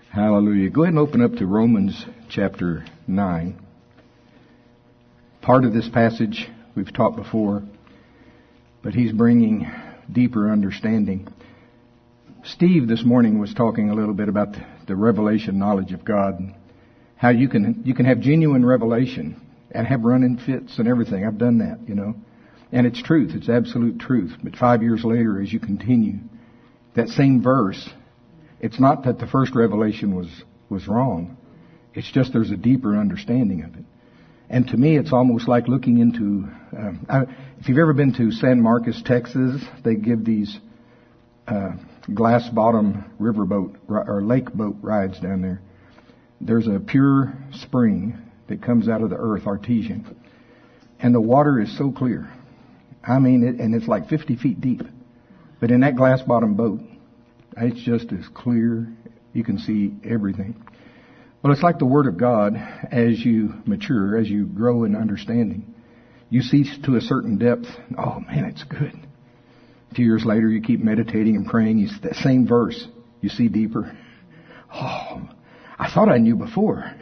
Hallelujah. Go ahead and open up to Romans chapter 9. Part of this passage we've taught before, but he's bringing deeper understanding. Steve this morning was talking a little bit about the revelation knowledge of God, and how you can have genuine revelation and have run-in fits and everything. I've done that, and it's truth. It's absolute truth. But 5 years later, as you continue, that same verse, it's not that the first revelation was wrong. It's just there's a deeper understanding of it. And to me, it's almost like looking into, if you've ever been to San Marcos, Texas, they give these glass bottom riverboat or lake boat rides down there. There's a pure spring that comes out of the earth, artesian. And the water is so clear. I mean, and it's like 50 feet deep. But in that glass bottom boat, it's just as clear. You can see everything. Well, it's like the Word of God. As you mature, as you grow in understanding, you see to a certain depth, oh man, it's good. A few years later, you keep meditating and praying. That same verse, you see deeper. Oh, I thought I knew before.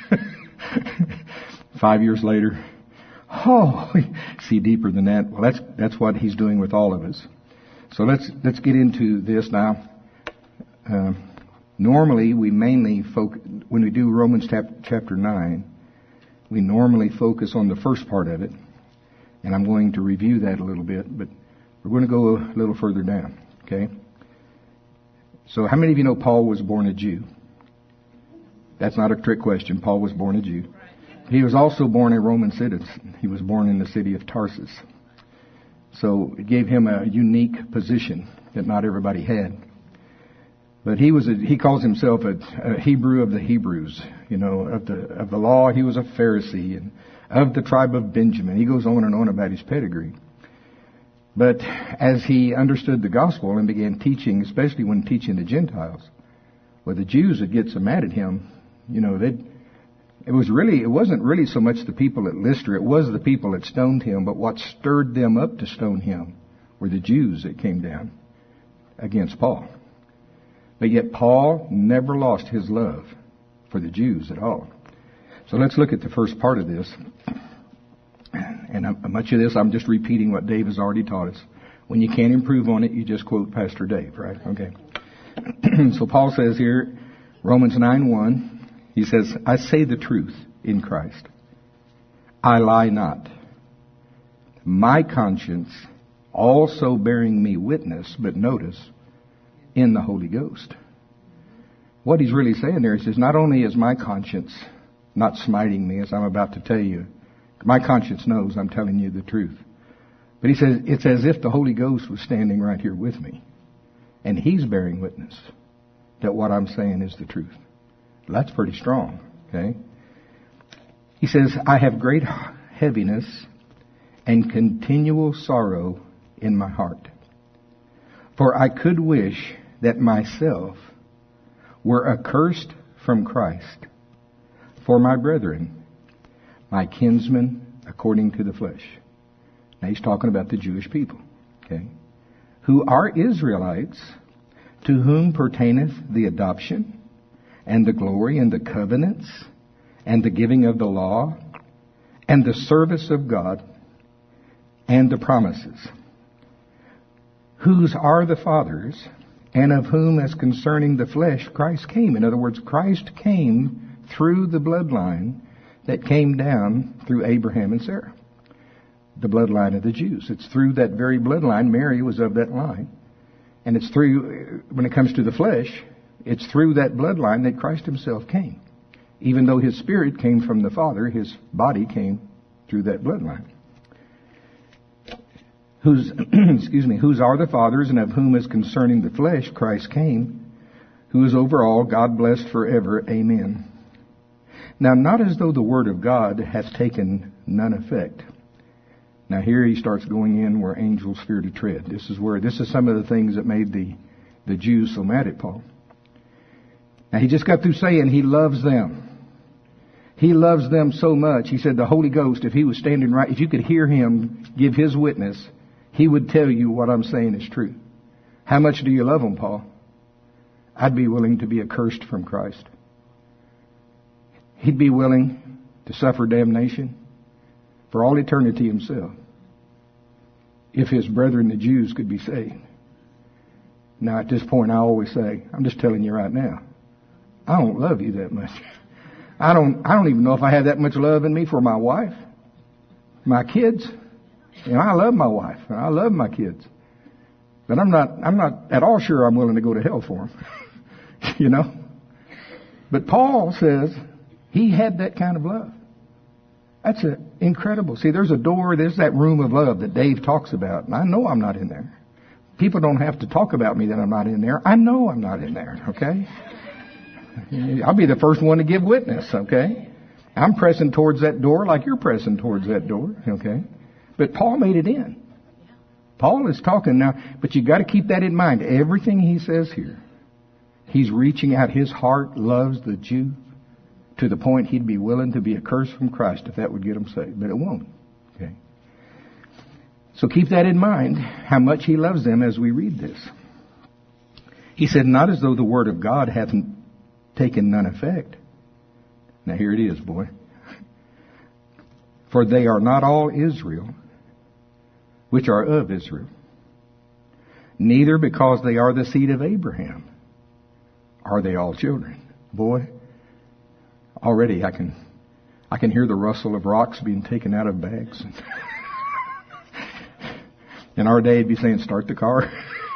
5 years later, oh, see deeper than that. Well, that's what He's doing with all of us. So let's get into this now. Normally, we mainly focus, when we do Romans chapter 9, we normally focus on the first part of it. And I'm going to review that a little bit, but we're going to go a little further down, okay? So how many of you know Paul was born a Jew? That's not a trick question. Paul was born a Jew. He was also born a Roman citizen. He was born in the city of Tarsus. So it gave him a unique position that not everybody had. But he calls himself a Hebrew of the Hebrews, of the law. He was a Pharisee, and of the tribe of Benjamin. He goes on and on about his pedigree. But as he understood the gospel and began teaching, especially when teaching the Gentiles, well, the Jews would get so mad at him. It wasn't really so much the people at Lystra. It was the people that stoned him. But what stirred them up to stone him were the Jews that came down against Paul. But yet Paul never lost his love for the Jews at all. So let's look at the first part of this. And much of this, I'm just repeating what Dave has already taught us. When you can't improve on it, you just quote Pastor Dave, right? Okay. So Paul says here, Romans 9:1, he says, I say the truth in Christ. I lie not. My conscience also bearing me witness, but notice, in the Holy Ghost. What he's really saying there, he says, not only is my conscience not smiting me, as I'm about to tell you, my conscience knows I'm telling you the truth. But he says, it's as if the Holy Ghost was standing right here with me. And He's bearing witness that what I'm saying is the truth. That's pretty strong, okay? He says, I have great heaviness and continual sorrow in my heart. For I could wish that myself were accursed from Christ for my brethren, my kinsmen according to the flesh. Now he's talking about the Jewish people, okay, who are Israelites, to whom pertaineth the adoption and the glory and the covenants and the giving of the law and the service of God and the promises, whose are the fathers, and of whom, as concerning the flesh, Christ came. In other words, Christ came through the bloodline that came down through Abraham and Sarah, the bloodline of the Jews. It's through that very bloodline. Mary was of that line. And it's through, when it comes to the flesh, it's through that bloodline that Christ Himself came. Even though His Spirit came from the Father, His body came through that bloodline. Whose are the fathers, and of whom, as concerning the flesh, Christ came, who is over all, God blessed forever. Amen. Now, not as though the word of God hath taken none effect. Now here he starts going in where angels fear to tread. This is some of the things that made the Jews so mad at Paul. Now he just got through saying he loves them. He loves them so much. He said the Holy Ghost, if He was standing right, if you could hear Him give His witness, He would tell you what I'm saying is true. How much do you love them, Paul? I'd be willing to be accursed from Christ. He'd be willing to suffer damnation for all eternity himself if his brethren, the Jews, could be saved. Now, at this point, I always say, I'm just telling you right now, I don't love you that much. I don't even know if I have that much love in me for my wife, my kids. You know, I love my wife and I love my kids. But I'm not at all sure I'm willing to go to hell for them. You know? But Paul says he had that kind of love. That's incredible. See, there's that room of love that Dave talks about, and I know I'm not in there. People don't have to talk about me that I'm not in there. I know I'm not in there, okay? I'll be the first one to give witness, okay? I'm pressing towards that door like you're pressing towards that door, okay? But Paul made it in. Paul is talking now, but you've got to keep that in mind. Everything he says here, he's reaching out. His heart loves the Jew to the point he'd be willing to be accursed from Christ if that would get him saved. But it won't. Okay. So keep that in mind, how much he loves them as we read this. He said, not as though the word of God hath taken none effect. Now here it is, boy. For they are not all Israel, which are of Israel. Neither because they are the seed of Abraham are they all children. Boy, already I can hear the rustle of rocks being taken out of bags. In our day, it'd be saying, start the car.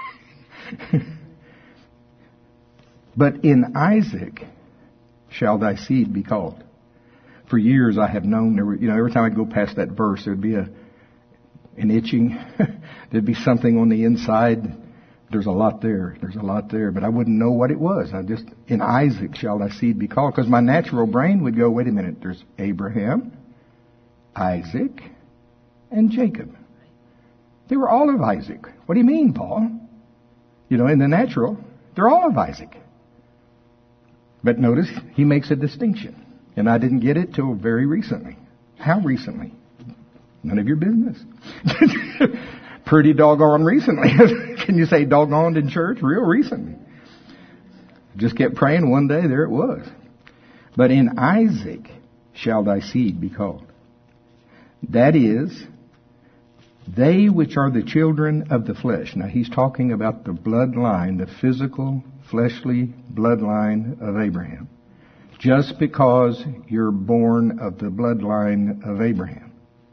But in Isaac shall thy seed be called. For years I have known, every time I go past that verse, there'd be an itching. There'd be something on the inside. There's a lot there. But I wouldn't know what it was. In Isaac shall thy seed be called. Because my natural brain would go, wait a minute, there's Abraham, Isaac, and Jacob. They were all of Isaac. What do you mean, Paul? In the natural, they're all of Isaac. But notice, he makes a distinction. And I didn't get it till very recently. How recently? None of your business. Pretty doggone recently. Can you say doggone in church? Real recently. Just kept praying one day, there it was. But in Isaac shall thy seed be called. That is, they which are the children of the flesh. Now he's talking about the bloodline, the physical, fleshly bloodline of Abraham. Just because you're born of the bloodline of Abraham,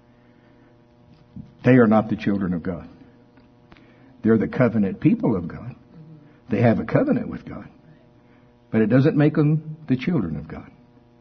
they are not the children of God. They're the covenant people of God. They have a covenant with God. But it doesn't make them the children of God.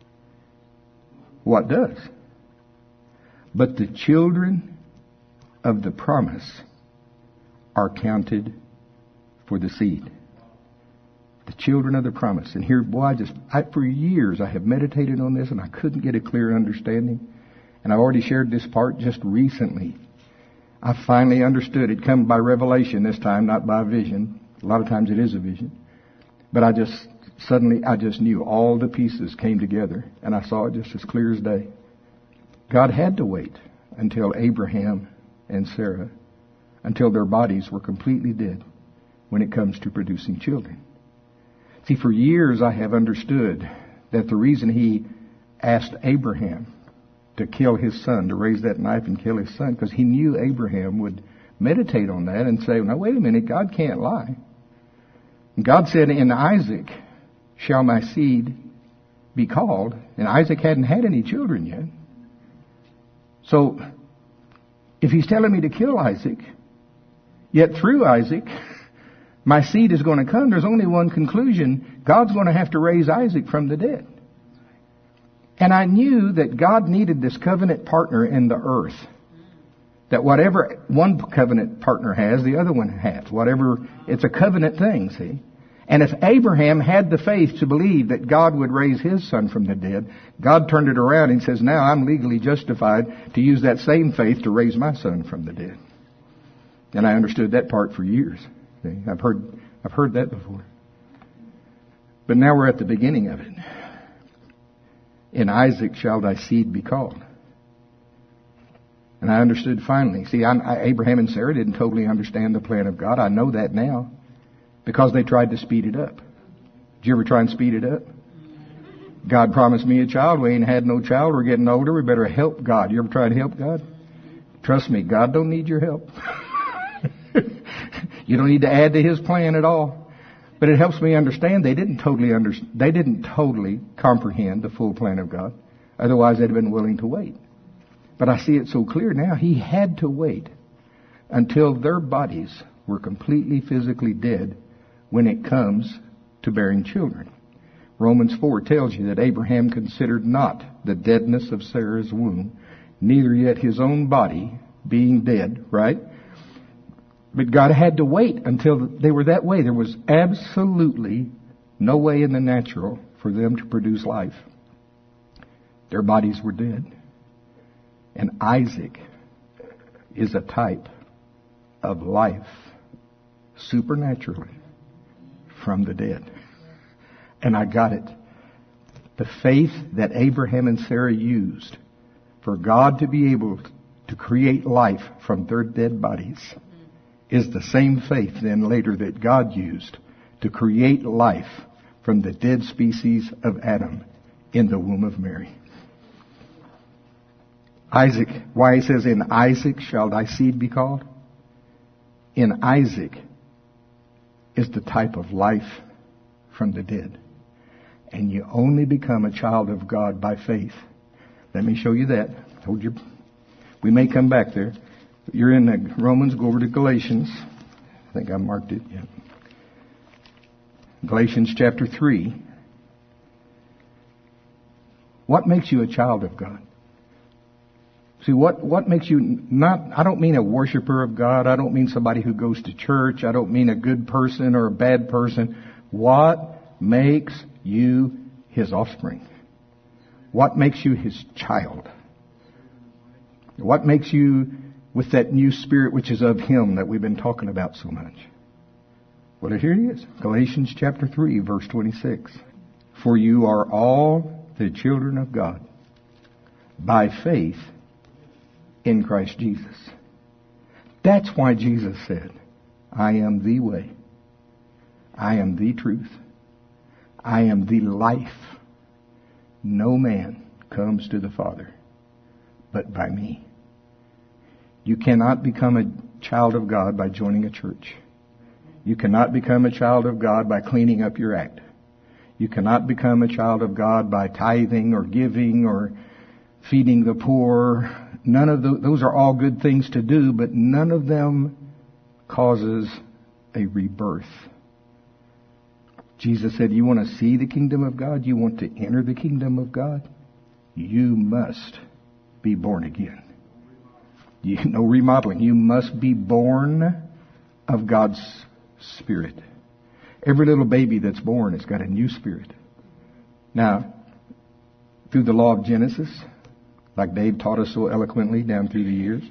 What does? But the children of the promise are counted for the seed. The children of the promise. And here, boy, for years I have meditated on this and I couldn't get a clear understanding. And I've already shared this part just recently. I finally understood. It come by revelation this time, not by vision. A lot of times it is a vision. But I just knew all the pieces came together and I saw it just as clear as day. God had to wait until Abraham and Sarah, until their bodies were completely dead when it comes to producing children. See, for years I have understood that the reason he asked Abraham to kill his son, to raise that knife and kill his son, because he knew Abraham would meditate on that and say, now wait a minute, God can't lie. And God said, in Isaac shall my seed be called. And Isaac hadn't had any children yet. So, if he's telling me to kill Isaac, yet through Isaac, my seed is going to come, there's only one conclusion. God's going to have to raise Isaac from the dead. And I knew that God needed this covenant partner in the earth. That whatever one covenant partner has, the other one has. Whatever, it's a covenant thing, see. And if Abraham had the faith to believe that God would raise his son from the dead, God turned it around and says, now I'm legally justified to use that same faith to raise my son from the dead. And I understood that part for years. See? I've heard that before. But now we're at the beginning of it. In Isaac shall thy seed be called. And I understood finally. See, Abraham and Sarah didn't totally understand the plan of God. I know that now. Because they tried to speed it up. Did you ever try and speed it up? God promised me a child. We ain't had no child. We're getting older. We better help God. You ever try to help God? Trust me, God don't need your help. You don't need to add to His plan at all. But it helps me understand they didn't totally comprehend the full plan of God. Otherwise, they'd have been willing to wait. But I see it so clear now. He had to wait until their bodies were completely physically dead when it comes to bearing children. Romans 4 tells you that Abraham considered not the deadness of Sarah's womb, neither yet his own body being dead, right? But God had to wait until they were that way. There was absolutely no way in the natural for them to produce life. Their bodies were dead. And Isaac is a type of life supernaturally from the dead. And I got it. The faith that Abraham and Sarah used for God to be able to create life from their dead bodies is the same faith then later that God used to create life from the dead species of Adam in the womb of Mary. Isaac, why he says, in Isaac shall thy seed be called? In Isaac is the type of life from the dead. And you only become a child of God by faith. Let me show you that. I told you. We may come back there. You're in Romans, go over to Galatians. I think I marked it. Yeah. Galatians chapter 3. What makes you a child of God? See, what makes you not, I don't mean a worshiper of God. I don't mean somebody who goes to church. I don't mean a good person or a bad person. What makes you His offspring? What makes you His child? What makes you with that new spirit which is of Him that we've been talking about so much? Well, here it is. Galatians chapter 3, verse 26. For you are all the children of God by faith in Christ Jesus. That's why Jesus said, I am the way. I am the truth. I am the life. No man comes to the Father but by me. You cannot become a child of God by joining a church. You cannot become a child of God by cleaning up your act. You cannot become a child of God by tithing or giving or feeding the poor. None of those are all good things to do, but none of them causes a rebirth. Jesus said, you want to see the kingdom of God? You want to enter the kingdom of God? You must be born again. No remodeling. You must be born of God's Spirit. Every little baby that's born has got a new spirit. Now, through the law of Genesis, like Dave taught us so eloquently down through the years,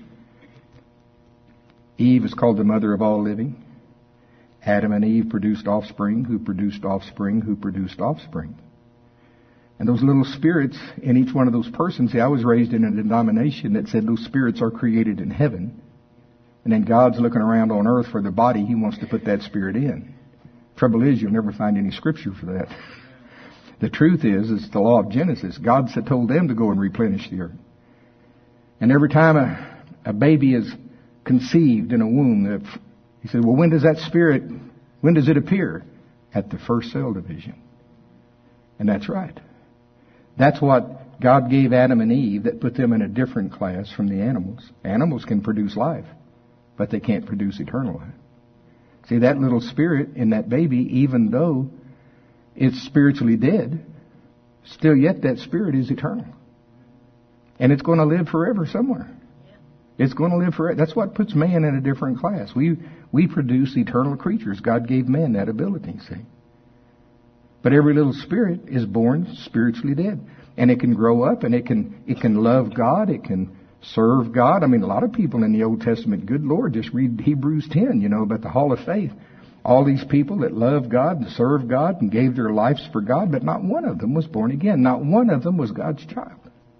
Eve is called the mother of all living. Adam and Eve produced offspring, who produced offspring, who produced offspring. And those little spirits in each one of those persons, see, I was raised in a denomination that said those spirits are created in heaven. And then God's looking around on earth for the body He wants to put that spirit in. Trouble is, you'll never find any scripture for that. The truth is, it's the law of Genesis. God told them to go and replenish the earth. And every time a baby is conceived in a womb, He said, well, when does it appear? At the first cell division. And that's right. That's what God gave Adam and Eve that put them in a different class from the animals. Animals can produce life, but they can't produce eternal life. See, that little spirit in that baby, even though it's spiritually dead, still yet that spirit is eternal. And it's going to live forever somewhere. It's going to live forever. That's what puts man in a different class. We produce eternal creatures. God gave man that ability, see. But every little spirit is born spiritually dead. And it can grow up and it can love God. It can serve God. I mean, a lot of people in the Old Testament, good Lord, just read Hebrews 10, about the hall of faith. All these people that loved God and served God and gave their lives for God, but not one of them was born again. Not one of them was God's child.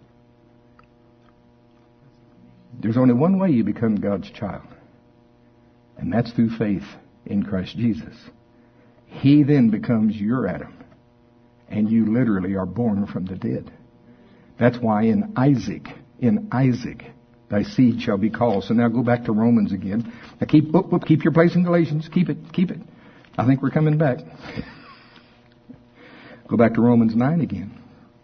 There's only one way you become God's child. And that's through faith in Christ Jesus. he then becomes your Adam. And you literally are born from the dead. That's why in Isaac, thy seed shall be called. So now go back to Romans again. Now keep your place in Galatians. Keep it. I think we're coming back. Go back to Romans 9 again.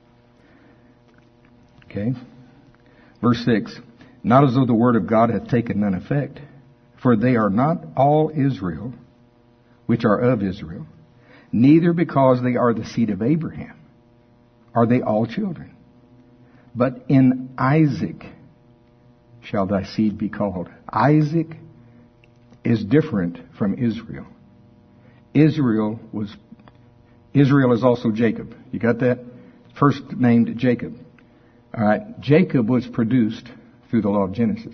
Okay. Verse 6. Not as though the word of God hath taken none effect, for they are not all Israel, which are of Israel, neither because they are the seed of Abraham are they all children. But in Isaac shall thy seed be called. Isaac is different from Israel. Israel is also Jacob. You got that? First named Jacob. All right. Jacob was produced through the law of Genesis.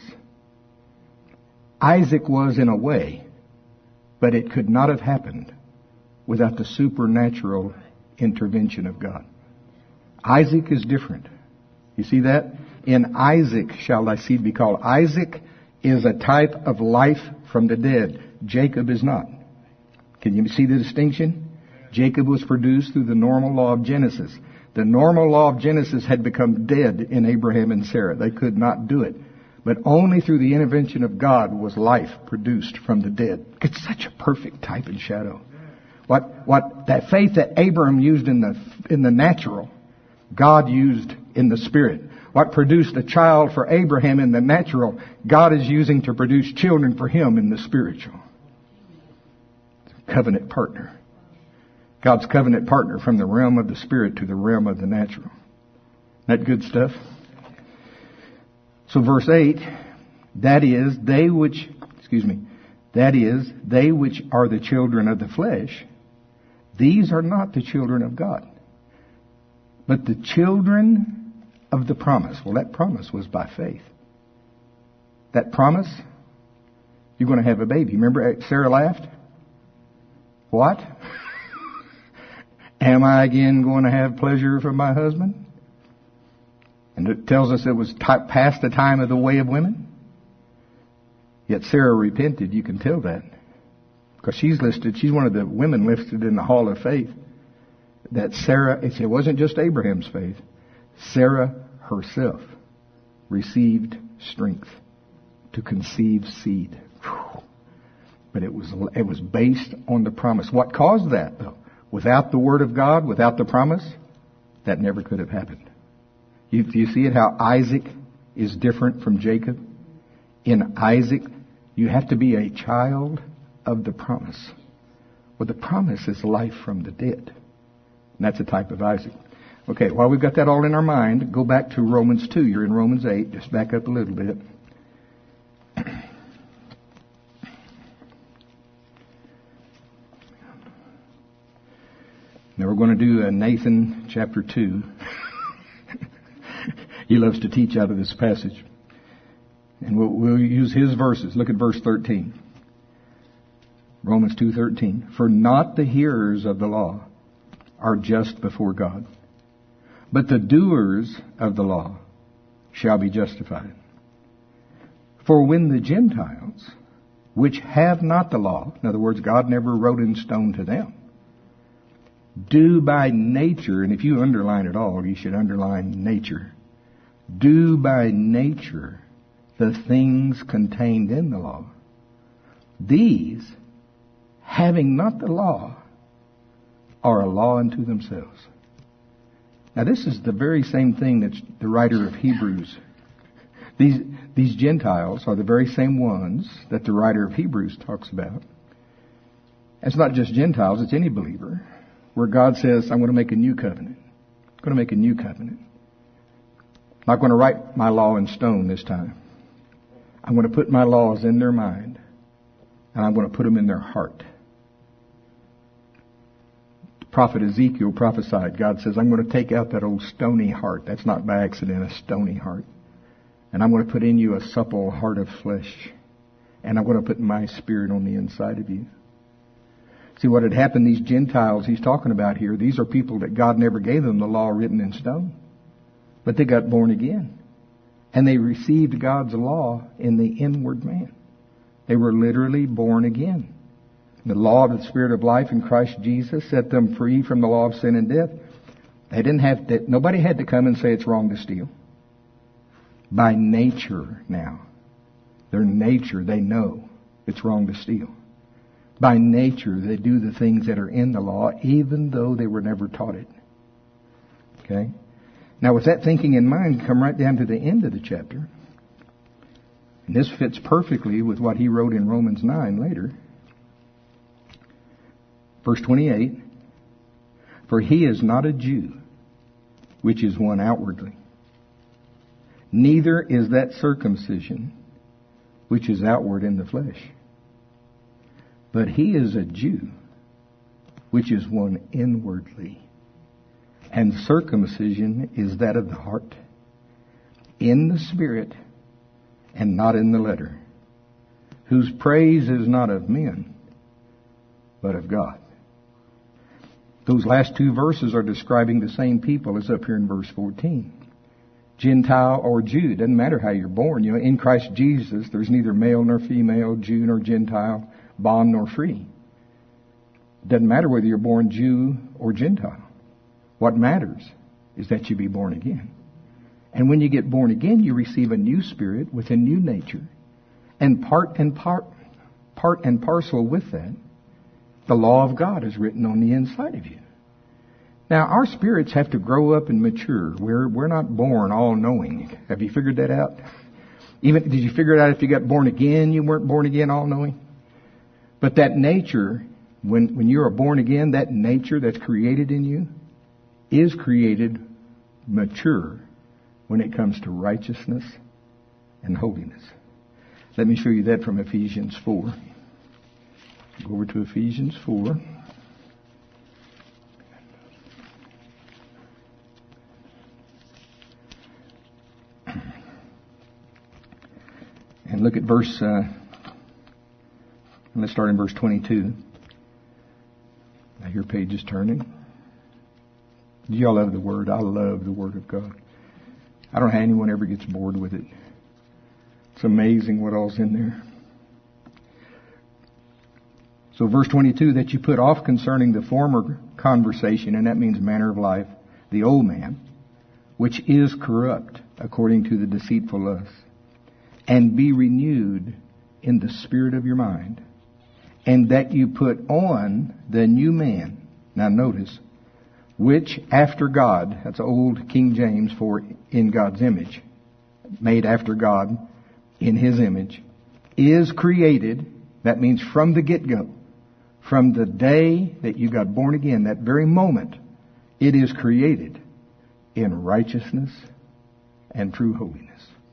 Isaac was in a way, but it could not have happened without the supernatural intervention of God. Isaac is different. You see that? In Isaac shall thy seed be called. Isaac is a type of life from the dead. Jacob is not. Can you see the distinction? Jacob was produced through the normal law of Genesis. The normal law of Genesis had become dead in Abraham and Sarah. They could not do it. But only through the intervention of God was life produced from the dead. It's such a perfect type and shadow. What that faith that Abraham used in the natural, God used in the spirit. What produced a child for Abraham in the natural, God is using to produce children for him in the spiritual. Covenant partner. God's covenant partner from the realm of the spirit to the realm of the natural. That good stuff? So verse 8, that is, they which are the children of the flesh, these are not the children of God, but the children of the promise. Well, that promise was by faith. That promise, you're going to have a baby. Remember Sarah laughed? What? Am I again going to have pleasure from my husband? And it tells us it was past the time of the way of women. Yet Sarah repented. You can tell that. Because she's one of the women listed in the Hall of Faith. That Sarah, it wasn't just Abraham's faith. Sarah herself received strength to conceive seed. But it was based on the promise. What caused that, though? Without the Word of God, without the promise, that never could have happened. Do you see it, how Isaac is different from Jacob? In Isaac, you have to be a child of the promise. Well, the promise is life from the dead. And that's a type of Isaac. Okay, while we've got that all in our mind, go back to Romans 2. You're in Romans 8. Just back up a little bit. Now we're going to do Nathan chapter 2. He loves to teach out of this passage. And we'll use his verses. Look at verse 13. Romans 2:13. For not the hearers of the law are just before God, but the doers of the law shall be justified. For when the Gentiles, which have not the law, in other words, God never wrote in stone to them, do by nature, and if you underline it all, you should underline nature, do by nature the things contained in the law, these, having not the law, are a law unto themselves. Now this is the very same thing that the writer of Hebrews, these Gentiles are the very same ones that the writer of Hebrews talks about. It's not just Gentiles, it's any believer, where God says, I'm going to make a new covenant. I'm going to make a new covenant. I'm not going to write my law in stone this time. I'm going to put my laws in their mind, and I'm going to put them in their heart. The prophet Ezekiel prophesied. God says, I'm going to take out that old stony heart. That's not by accident, a stony heart. And I'm going to put in you a supple heart of flesh. And I'm going to put my spirit on the inside of you. See what had happened, these Gentiles he's talking about here, these are people that God never gave them the law written in stone. But they got born again. And they received God's law in the inward man. They were literally born again. The law of the Spirit of life in Christ Jesus set them free from the law of sin and death. They didn't have to, nobody had to come and say it's wrong to steal. By nature now. Their nature, they know it's wrong to steal. By nature, they do the things that are in the law, even though they were never taught it. Okay? Now, with that thinking in mind, come right down to the end of the chapter. And this fits perfectly with what he wrote in Romans 9 later. Verse 28. For he is not a Jew, which is one outwardly. Neither is that circumcision, which is outward in the flesh. But he is a Jew, which is one inwardly. And circumcision is that of the heart, in the spirit, and not in the letter, whose praise is not of men, but of God. Those last two verses are describing the same people as up here in verse 14. Gentile or Jew, doesn't matter how you're born. You know, in Christ Jesus, there's neither male nor female, Jew nor Gentile, bond nor free. Doesn't matter whether you're born Jew or Gentile. What matters is that you be born again. And when you get born again, you receive a new spirit with a new nature. And part and parcel with that, the law of God is written on the inside of you. Now, our spirits have to grow up and mature. We're not born all-knowing. Have you figured that out? Did you figure it out if you got born again, you weren't born again all-knowing? But that nature, when you are born again, that nature that's created in you is created mature when it comes to righteousness and holiness. Let me show you that from Ephesians 4. Go over to Ephesians 4. And look at verse, let's start in verse 22. Now your page is turning. Do y'all love the Word? I love the Word of God. I don't know how anyone ever gets bored with it. It's amazing what all's in there. So verse 22, that you put off concerning the former conversation, and that means manner of life, the old man, which is corrupt according to the deceitful lust, and be renewed in the spirit of your mind, and that you put on the new man. Now notice, which after God, that's old King James for in God's image, made after God in His image, is created, that means from the get-go, from the day that you got born again, that very moment, it is created in righteousness and true holiness.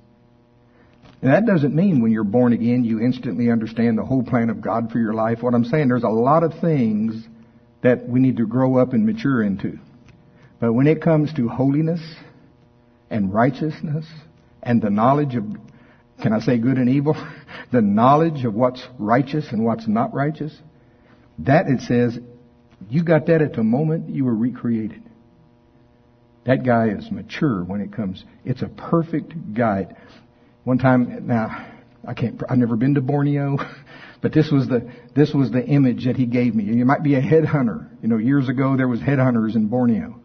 And that doesn't mean when you're born again you instantly understand the whole plan of God for your life. What I'm saying, there's a lot of things that we need to grow up and mature into. But when it comes to holiness and righteousness and the knowledge of, can I say good and evil? The knowledge of what's righteous and what's not righteous, that it says, you got that at the moment you were recreated. That guy is mature when it comes. It's a perfect guide. One time, now, I've never been to Borneo, but this was the image that he gave me. You might be a headhunter. You know, years ago there was headhunters in Borneo.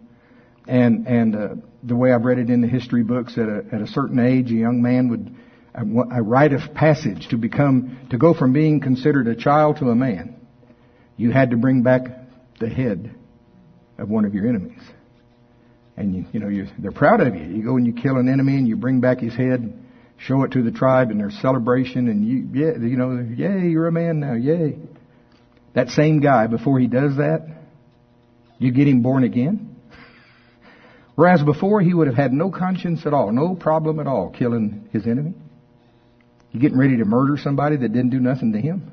And the way I've read it in the history books, at a certain age, a young man would, a rite of passage to go from being considered a child to a man. You had to bring back the head of one of your enemies. And they're proud of you. You go and you kill an enemy and you bring back his head, show it to the tribe in their celebration, and yay, you're a man now, yay. That same guy, before he does that, you get him born again. Whereas before he would have had no conscience at all, no problem at all killing his enemy. You getting ready to murder somebody that didn't do nothing to him.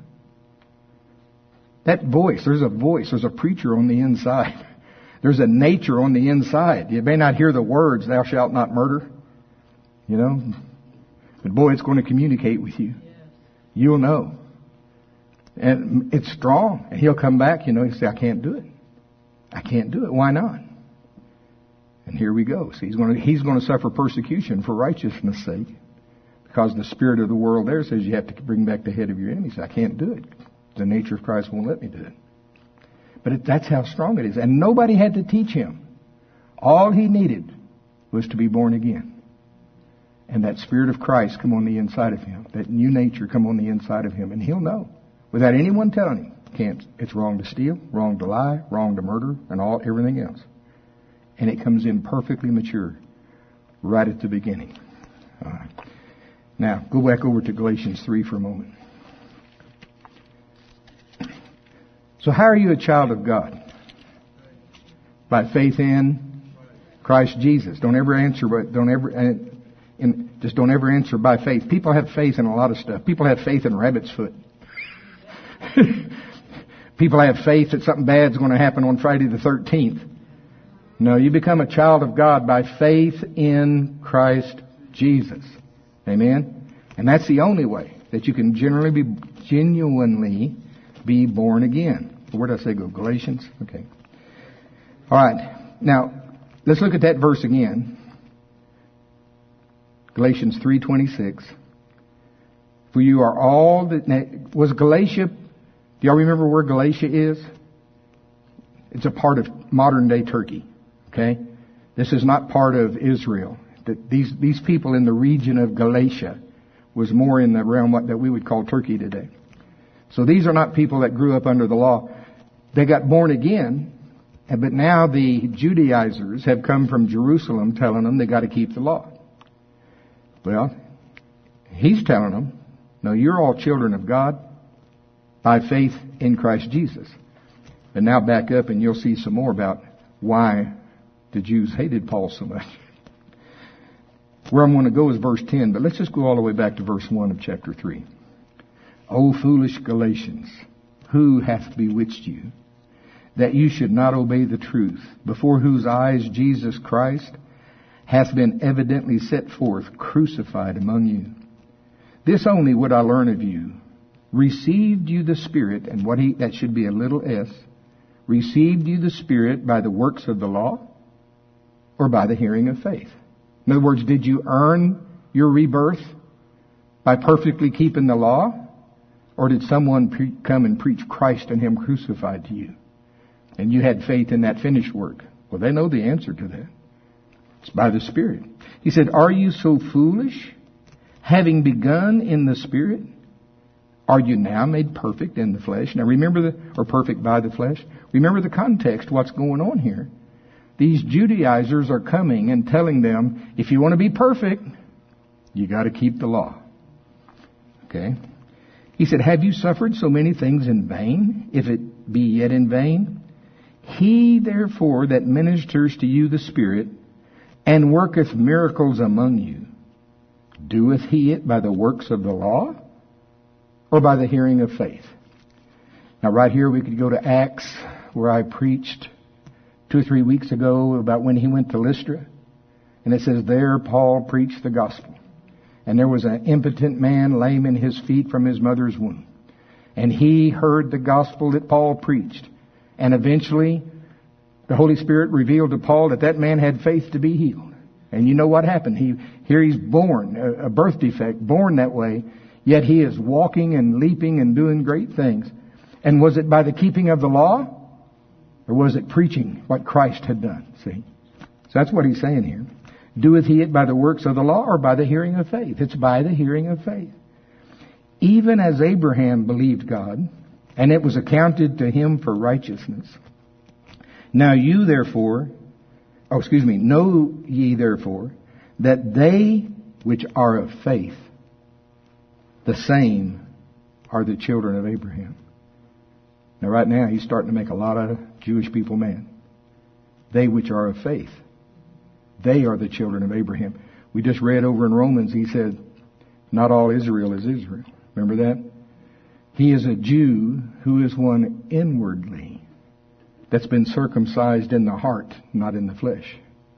That voice, there's a preacher on the inside. There's a nature on the inside. You may not hear the words, thou shalt not murder. But boy, it's going to communicate with you. You'll know. And it's strong. And he'll come back, he'll say, I can't do it. I can't do it. Why not? And here we go. See, he's going to suffer persecution for righteousness' sake. Because the spirit of the world there says you have to bring back the head of your enemy. He says, I can't do it. The nature of Christ won't let me do it. But that's how strong it is. And nobody had to teach him. All he needed was to be born again. And that Spirit of Christ come on the inside of him. That new nature come on the inside of him. And he'll know. Without anyone telling him. It's wrong to steal, wrong to lie, wrong to murder, and everything else. And it comes in perfectly mature. Right at the beginning. All right. Now, go back over to Galatians 3 for a moment. So how are you a child of God? By faith in Christ Jesus. Don't ever answer by faith. People have faith in a lot of stuff. People have faith in rabbit's foot. People have faith that something bad's going to happen on Friday the 13th. No, you become a child of God by faith in Christ Jesus. Amen? And that's the only way that you can genuinely be born again. Where did I say go? Galatians? Okay. All right. Now, let's look at that verse again. Galatians 3:26. For you are all that... Was Galatia... Do y'all remember where Galatia is? It's a part of modern day Turkey. Okay? This is not part of Israel. These people in the region of Galatia was more in the realm that we would call Turkey today. So these are not people that grew up under the law. They got born again, but now the Judaizers have come from Jerusalem telling them they got to keep the law. Well, he's telling them, no, you're all children of God by faith in Christ Jesus. But now back up and you'll see some more about why the Jews hated Paul so much. Where I'm going to go is verse 10, but let's just go all the way back to verse 1 of chapter 3. O foolish Galatians, who hath bewitched you, that you should not obey the truth, before whose eyes Jesus Christ hath been evidently set forth, crucified among you? This only would I learn of you. Received you the Spirit, and that should be a little s, received you the Spirit by the works of the law, or by the hearing of faith? In other words, did you earn your rebirth by perfectly keeping the law? Or did someone come and preach Christ and Him crucified to you? And you had faith in that finished work? Well, they know the answer to that. It's by the Spirit. He said, are you so foolish? Having begun in the Spirit, are you now made perfect in the flesh? Now remember or perfect by the flesh? Remember the context, what's going on here. These Judaizers are coming and telling them, if you want to be perfect, you got to keep the law. Okay? He said, have you suffered so many things in vain, if it be yet in vain? He therefore that ministers to you the Spirit, and worketh miracles among you, doeth he it by the works of the law, or by the hearing of faith? Now right here we could go to Acts, where I preached 2 or 3 weeks ago about when he went to Lystra. And it says there Paul preached the gospel. And there was an impotent man lame in his feet from his mother's womb. And he heard the gospel that Paul preached. And eventually the Holy Spirit revealed to Paul that man had faith to be healed. And you know what happened? He's born, a birth defect, born that way. Yet he is walking and leaping and doing great things. And was it by the keeping of the law? Or was it preaching what Christ had done? See? So that's what he's saying here. Doeth he it by the works of the law, or by the hearing of faith? It's by the hearing of faith. Even as Abraham believed God, and it was accounted to him for righteousness. Now you therefore, know ye therefore, that they which are of faith, the same are the children of Abraham. Now right now he's starting to make a lot of Jewish people mad. They which are of faith, they are the children of Abraham. We just read over in Romans, he said, not all Israel is Israel. Remember that? He is a Jew who is one inwardly, that's been circumcised in the heart, not in the flesh.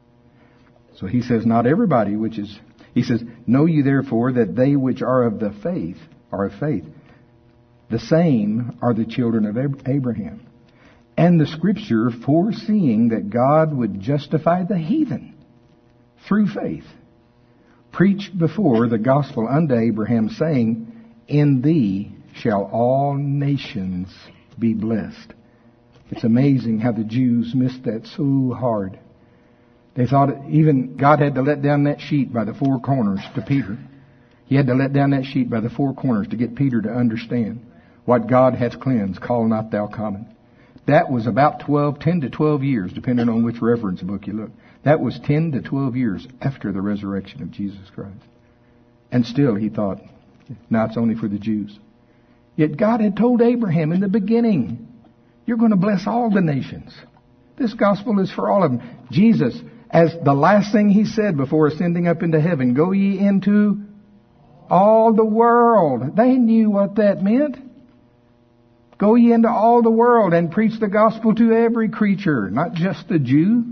So he says, not everybody he says, know ye therefore that they which are of the faith, are of faith. The same are the children of Abraham. And the Scripture, foreseeing that God would justify the heathen through faith, preached before the gospel unto Abraham, saying, in thee shall all nations be blessed. It's amazing how the Jews missed that so hard. They thought even God had to let down that sheet by the four corners to Peter. He had to let down that sheet by the four corners to get Peter to understand what God hath cleansed, call not thou common. That was about 10 to 12 years, depending on which reference book you look. That was 10 to 12 years after the resurrection of Jesus Christ. And still he thought, now it's only for the Jews. Yet God had told Abraham in the beginning, you're going to bless all the nations. This gospel is for all of them. Jesus, as the last thing he said before ascending up into heaven, go ye into all the world. They knew what that meant. Go ye into all the world and preach the gospel to every creature, not just the Jew.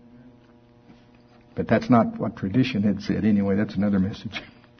But that's not what tradition had said. Anyway, that's another message.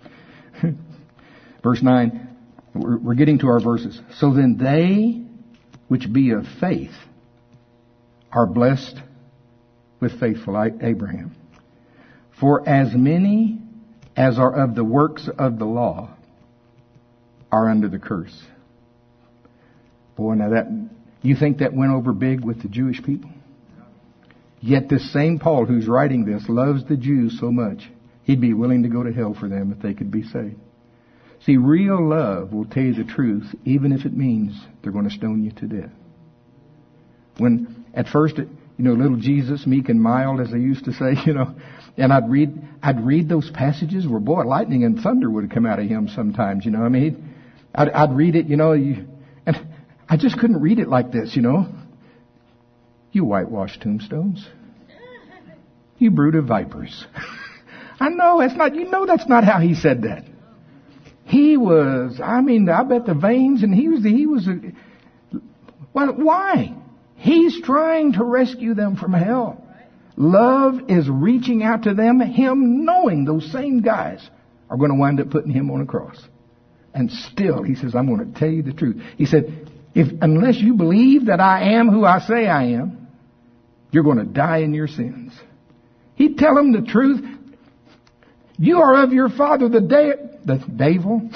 Verse 9, we're getting to our verses. So then they which be of faith are blessed with faithful Abraham. For as many as are of the works of the law are under the curse. Boy, now that, you think that went over big with the Jewish people? Yet this same Paul who's writing this loves the Jews so much, he'd be willing to go to hell for them if they could be saved. See, real love will tell you the truth, even if it means they're going to stone you to death. When, at first, little Jesus, meek and mild, as they used to say, and I'd read those passages where, boy, lightning and thunder would come out of him sometimes, I'd read it, and I just couldn't read it like this, You whitewashed tombstones. You brood of vipers. I know, that's not how he said that. He was, I bet the veins, and he was, well, why? He's trying to rescue them from hell. Love is reaching out to them, him knowing those same guys are going to wind up putting him on a cross. And still, he says, I'm going to tell you the truth. He said, unless you believe that I am who I say I am, you're going to die in your sins. He'd tell them the truth. You are of your father the devil.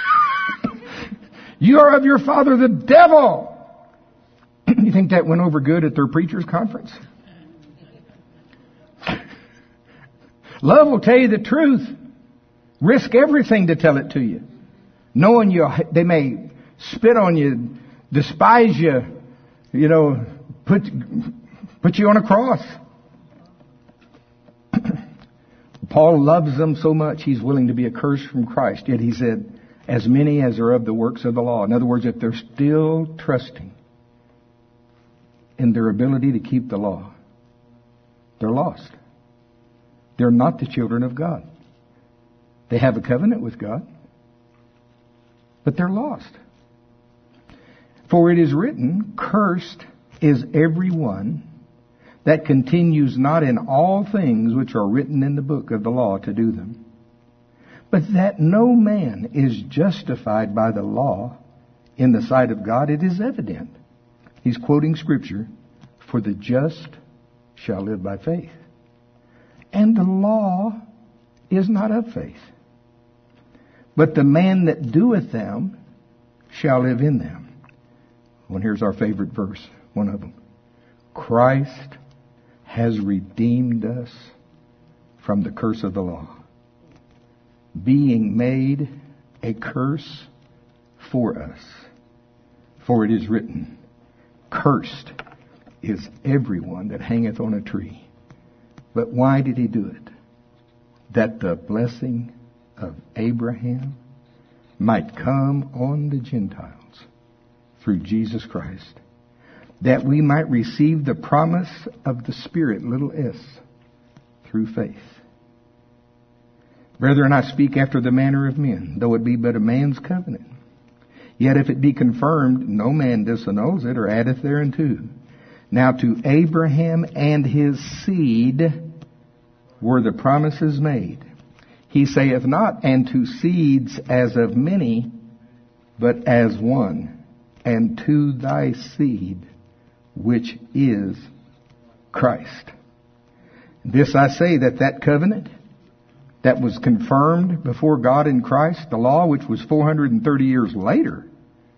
You are of your father the devil. You think that went over good at their preachers' conference? Love will tell you the truth. Risk everything to tell it to you. Knowing they may spit on you, despise you, put you on a cross. Paul loves them so much, he's willing to be accursed from Christ. Yet he said, as many as are of the works of the law. In other words, if they're still trusting in their ability to keep the law, they're lost. They're not the children of God. They have a covenant with God, but they're lost. For it is written, cursed is every one that continues not in all things which are written in the book of the law to do them. But that no man is justified by the law in the sight of God, it is evident. He's quoting Scripture, for the just shall live by faith. And the law is not of faith. But the man that doeth them shall live in them. Well, here's our favorite verse, one of them. Christ has redeemed us from the curse of the law, being made a curse for us. For it is written, cursed is everyone that hangeth on a tree. But why did he do it? That the blessing of Abraham might come on the Gentiles through Jesus Christ, that we might receive the promise of the Spirit, little s, through faith. Brethren, I speak after the manner of men, though it be but a man's covenant. Yet if it be confirmed, no man disannuls it or addeth thereunto. Now to Abraham and his seed were the promises made. He saith not, and to seeds as of many, but as one, and to thy seed, which is Christ. This I say, that covenant that was confirmed before God in Christ, the law, which was 430 years later,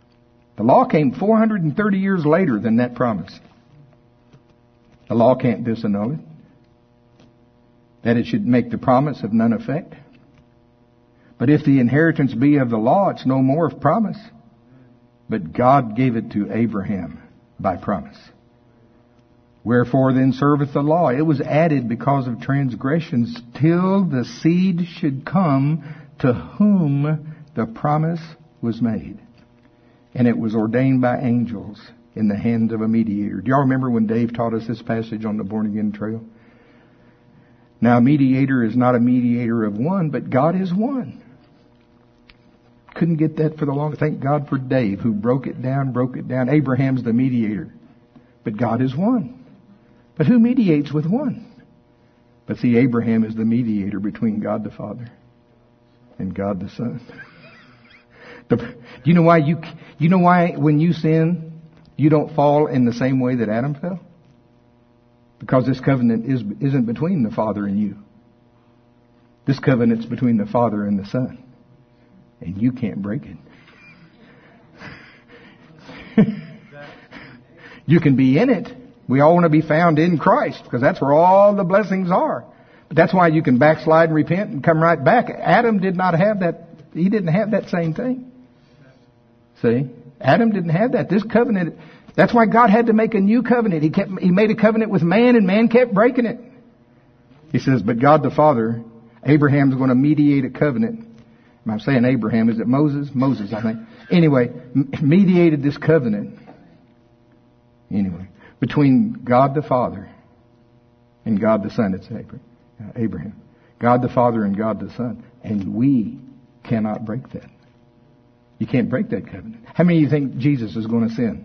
The law came 430 years later than that promise. The law can't disannul it. That it should make the promise of none effect. But if the inheritance be of the law, it's no more of promise. But God gave it to Abraham by promise. Wherefore then serveth the law? It was added because of transgressions, till the seed should come to whom the promise was made. And it was ordained by angels in the hand of a mediator. Do y'all remember when Dave taught us this passage on the Born Again Trail? Now, a mediator is not a mediator of one, but God is one. Couldn't get that for the longest. Thank God for Dave, who broke it down. Abraham's the mediator. But God is one. But who mediates with one? But see, Abraham is the mediator between God the Father and God the Son. You know why when you sin, you don't fall in the same way that Adam fell? Because this covenant isn't between the Father and you. This covenant's between the Father and the Son. And you can't break it. You can be in it. We all want to be found in Christ, because that's where all the blessings are. But that's why you can backslide and repent and come right back. Adam did not have that. He didn't have that same thing. See? Adam didn't have that. This covenant, that's why God had to make a new covenant. He made a covenant with man, and man kept breaking it. He says, but God the Father, Abraham's going to mediate a covenant. I'm saying Abraham. Is it Moses? Moses, I think. Anyway, mediated this covenant. Anyway, between God the Father and God the Son. It's Abraham. God the Father and God the Son. And we cannot break that. You can't break that covenant. How many of you think Jesus is going to sin?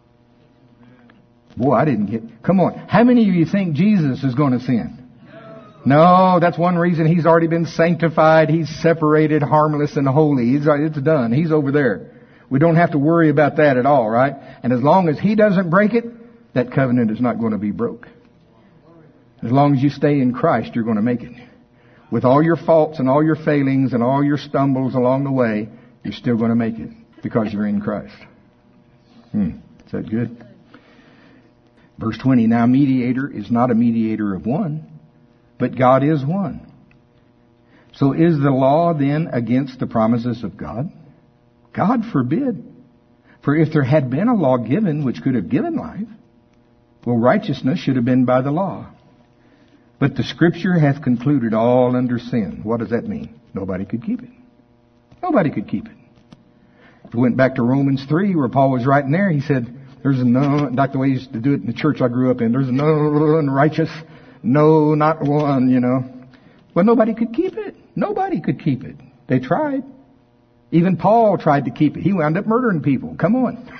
Boy, I didn't get... Come on. How many of you think Jesus is going to sin? No, that's one reason. He's already been sanctified. He's separated, harmless, and holy. It's done. He's over there. We don't have to worry about that at all, right? And as long as He doesn't break it, that covenant is not going to be broke. As long as you stay in Christ, you're going to make it. With all your faults and all your failings and all your stumbles along the way, you're still going to make it because you're in Christ. Is that good? Verse 20, now mediator is not a mediator of one, but God is one. So is the law then against the promises of God? God forbid. For if there had been a law given which could have given life, well, righteousness should have been by the law. But the Scripture hath concluded all under sin. What does that mean? Nobody could keep it. Nobody could keep it. If we went back to Romans 3, where Paul was writing there, he said, there's no, like the way he used to do it in the church I grew up in, there's no unrighteous, no, not one, you know. Well, nobody could keep it. Nobody could keep it. They tried. Even Paul tried to keep it. He wound up murdering people. Come on.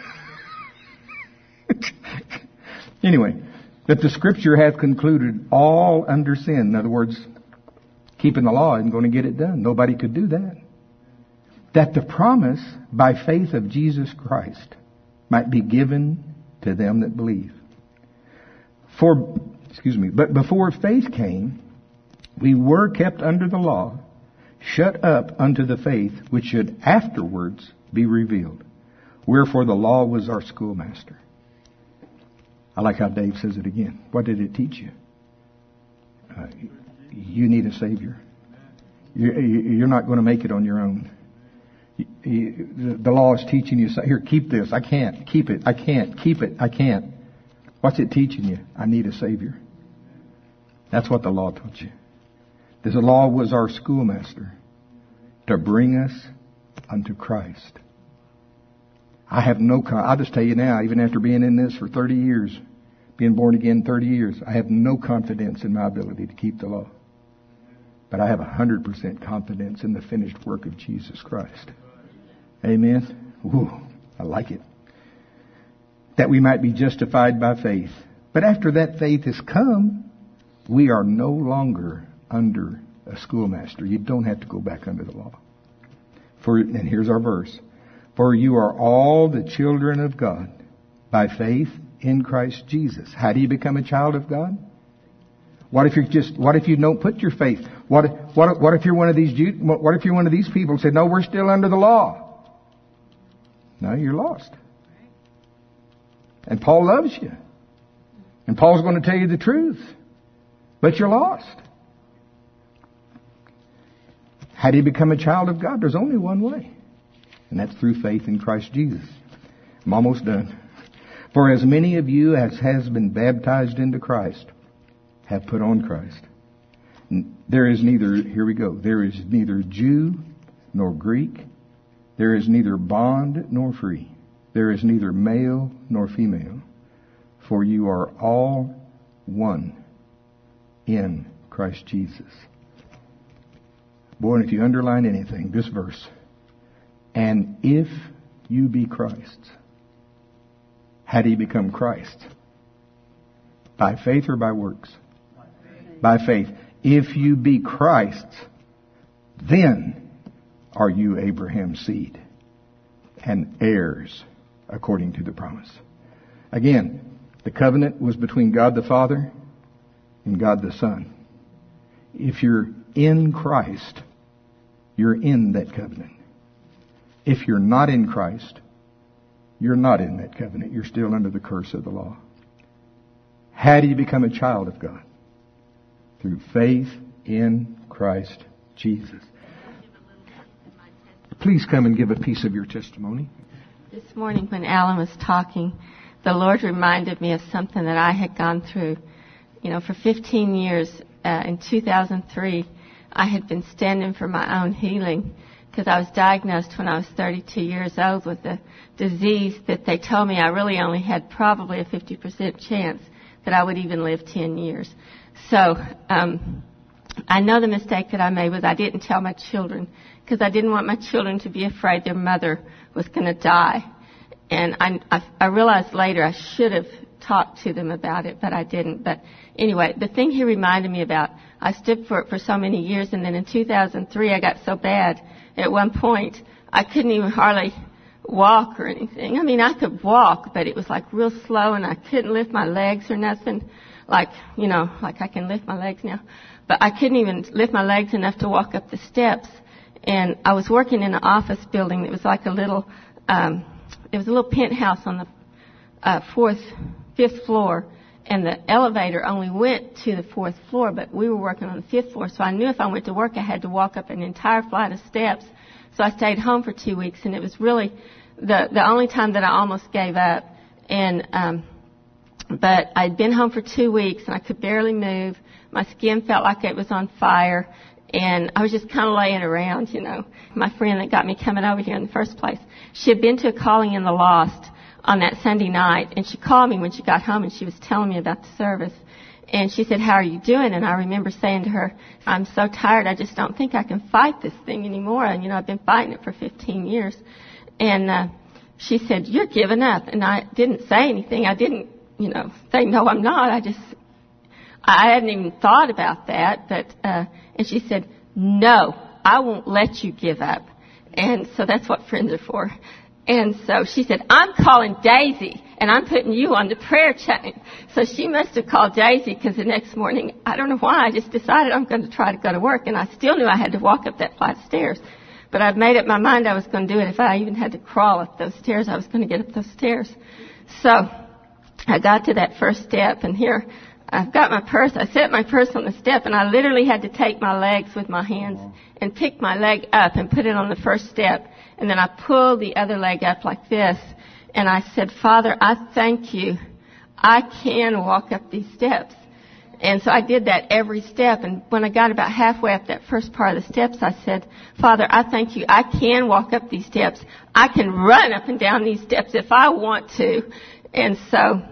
Anyway, that the Scripture hath concluded all under sin. In other words, keeping the law isn't going to get it done. Nobody could do that. That the promise by faith of Jesus Christ might be given to them that believe. But before faith came, we were kept under the law, shut up unto the faith which should afterwards be revealed. Wherefore the law was our schoolmaster. I like how Dave says it again. What did it teach you? You need a Savior. You're not going to make it on your own. The law is teaching you, here, keep this. I can't. Keep it. I can't. Keep it. I can't. What's it teaching you? I need a Savior. That's what the law taught you. The law was our schoolmaster to bring us unto Christ. I'll just tell you now, even after being in this for 30 years, being born again 30 years, I have no confidence in my ability to keep the law. But I have 100% confidence in the finished work of Jesus Christ. Amen? Ooh, I like it. That we might be justified by faith. But after that faith has come, we are no longer under a schoolmaster. You don't have to go back under the law. And here's our verse. For you are all the children of God by faith in Christ Jesus. How do you become a child of God? What if you don't put your faith? What if you're one of these Jews? What if you're one of these people who say, no, we're still under the law? No, you're lost. And Paul loves you. And Paul's going to tell you the truth. But you're lost. How do you become a child of God? There's only one way. And that's through faith in Christ Jesus. I'm almost done. For as many of you as has been baptized into Christ have put on Christ. There is neither, here we go, there is neither Jew nor Greek. There is neither bond nor free. There is neither male nor female. For you are all one in Christ Jesus. Boy, and if you underline anything, this verse. And if you be Christ's. How do you become Christ? By faith or by works? By faith. If you be Christ's, then are you Abraham's seed and heirs according to the promise. Again, the covenant was between God the Father and God the Son. If you're in Christ, you're in that covenant. If you're not in Christ, you're not in that covenant. You're still under the curse of the law. How do you become a child of God? Through faith in Christ Jesus. Please come and give a piece of your testimony. This morning when Alan was talking, the Lord reminded me of something that I had gone through. For 15 years, in 2003, I had been standing for my own healing because I was diagnosed when I was 32 years old with a disease that they told me I really only had probably a 50% chance that I would even live 10 years. So I know the mistake that I made was I didn't tell my children because I didn't want my children to be afraid their mother was going to die. And I realized later I should have talked to them about it, but I didn't. But anyway, the thing he reminded me about, I stood for it for so many years, and then in 2003 I got so bad at one point I couldn't even hardly walk or anything. I mean, I could walk, but it was like real slow, and I couldn't lift my legs or nothing. Like I can lift my legs now. But I couldn't even lift my legs enough to walk up the steps. And I was working in an office building that was like a little, it was a little penthouse on the fifth floor. And the elevator only went to the fourth floor, but we were working on the fifth floor. So I knew if I went to work, I had to walk up an entire flight of steps. So I stayed home for 2 weeks, and it was really the only time that I almost gave up. And, but I'd been home for 2 weeks, and I could barely move. My skin felt like it was on fire, and I was just kind of laying around, My friend that got me coming over here in the first place, she had been to a Calling in the Lost on that Sunday night, and she called me when she got home, and she was telling me about the service. And she said, "How are you doing?" And I remember saying to her, "I'm so tired, I just don't think I can fight this thing anymore. And, I've been fighting it for 15 years. And she said, "You're giving up." And I didn't say anything. I didn't, say, "No, I'm not." I hadn't even thought about that. But and she said, "No, I won't let you give up." And so that's what friends are for. And so she said, "I'm calling Daisy, and I'm putting you on the prayer chain." So she must have called Daisy, because the next morning, I don't know why, I just decided I'm going to try to go to work. And I still knew I had to walk up that flight of stairs. But I'd made up my mind I was going to do it. If I even had to crawl up those stairs, I was going to get up those stairs. So I got to that first step, and here I've got my purse. I set my purse on the step, and I literally had to take my legs with my hands and pick my leg up and put it on the first step. And then I pulled the other leg up like this, and I said, "Father, I thank you. I can walk up these steps." And so I did that every step. And when I got about halfway up that first part of the steps, I said, "Father, I thank you. I can walk up these steps. I can run up and down these steps if I want to." And so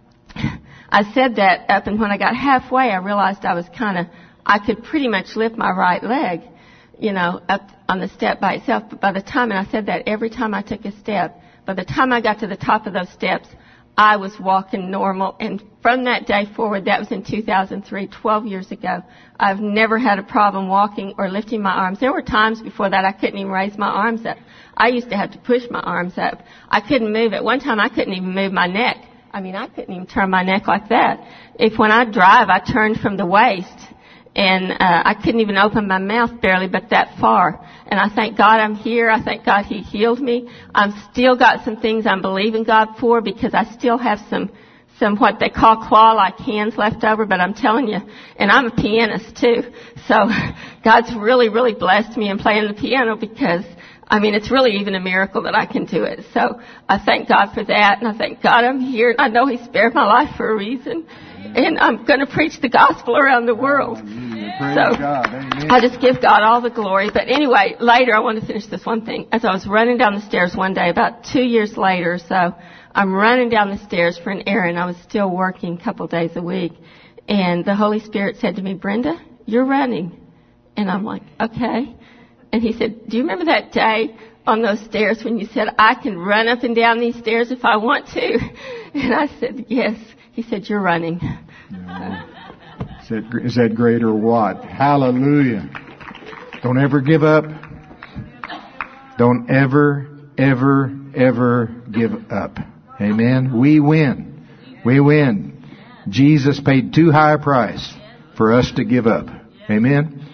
I said that up, and when I got halfway, I realized I could pretty much lift my right leg, up on the step by itself. But by the time, and I said that every time I took a step, by the time I got to the top of those steps, I was walking normal. And from that day forward, that was in 2003, 12 years ago, I've never had a problem walking or lifting my arms. There were times before that I couldn't even raise my arms up. I used to have to push my arms up. I couldn't move. At one time, I couldn't even move my neck. I couldn't even turn my neck like that. When I drive, I turn from the waist. And I couldn't even open my mouth barely, but that far. And I thank God I'm here. I thank God He healed me. I've still got some things I'm believing God for because I still have some what they call claw-like hands left over, but I'm telling you, and I'm a pianist too. So God's really, really blessed me in playing the piano because, it's really even a miracle that I can do it. So I thank God for that, and I thank God I'm here. I know He spared my life for a reason, and I'm going to preach the gospel around the world. So I just give God all the glory. But anyway, later I want to finish this one thing. As I was running down the stairs one day, about 2 years later, so I'm running down the stairs for an errand. I was still working a couple days a week, and the Holy Spirit said to me, "Brenda, you're running." And I'm like, "Okay." And He said, "Do you remember that day on those stairs when you said, I can run up and down these stairs if I want to?" And I said, "Yes." He said, "You're running." Is that great or what? Hallelujah. Don't ever give up. Don't ever, ever, ever give up. Amen. We win. We win. Jesus paid too high a price for us to give up. Amen.